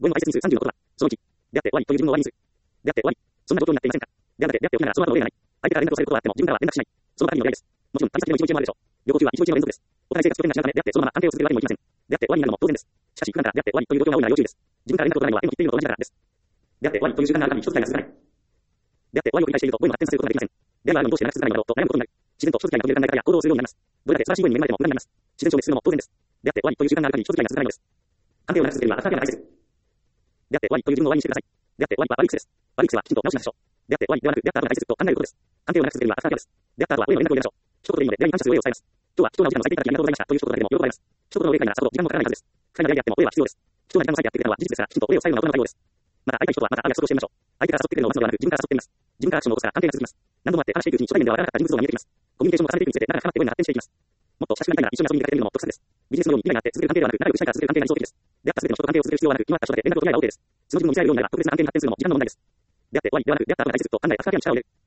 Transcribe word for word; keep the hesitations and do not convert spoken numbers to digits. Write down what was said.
語彙の排泄日数さんじゅうのことだ。そのいち。であって、y という自分の y 因数。であって、y。そんな状況になっていませんか。であって、であって起きながらその後の例がない。相手から連絡をされることはあっても、自分からは連絡しない。その中身の例です。もちろん、旅先での一日もあるでしょう。旅行中は一日の連続です。お互い生活拠点が違うため、であって、そのまま関係を続けるわけにもいきません。であって、y になるのも当然です。しかし、普段からであって、y という状況が多いのは要注意です。自分から連絡を取らないのは m と言っているのと同じだからです。であって、y という習慣がある限り一つくらいが続かない。であって、y を繰り返していると、語彙も発展させることができません。であるのにどうして連絡続かないのだろうと悩むことになる。自然と人付き合いが取れる考え方や行動をするようになります。どれだけ素晴らしい語彙に恵まれても無駄になります。自然消滅するのも当然です。であって、y という習慣がある限り人付き合いが続かないのです。関係を長く続けるには浅はかな解説。であって、y という自分の y にしてください。であって、y は悪い癖です。悪い癖はきちんと直しましょう。であって、y ではなく、であった後の解説と考えることです。関係を長く続けるには浅はかです。であった後は上の連絡を入れましょう。一言でいいので、出会いに感謝する上を伝えます。今日は貴重なお時間を割いていただきありがとうございましたという一言だけでも喜ばれます。一言の上会ならさほど時間もかからないはずです。二人の出会いであっても上は必要です。貴重な時間を割いてやってくれたのは事実ですが、きちんと上を最後の行う対応です。また、会いたい人とはまた会う約束をしてみましょう。相手から誘ってくれるのを待つのではなく、自分から誘ってみます。自分からアクションを起こすから関係が続きます。何度もあって話していくうちに初対面ではわからなかった人物像が見えてきます。コミュニケーションを重ねていくにつれて仲が深まって語彙が発展していきます。もっと親しくなりたいなら一緒に遊びに出かけるのも得策です。ビジネスのように未来があって続ける関係ではなく、仲良くしないから続ける関係が理想的です。であった全ての人と関係を続ける必要はなく、決まった人だけ連絡を取り合えば OK です。その自分を見せられるようになれば特別な関係に発展するのも時間の問題です。であって、y ではなく、であった後の解説と考え、浅はかに力を入れる。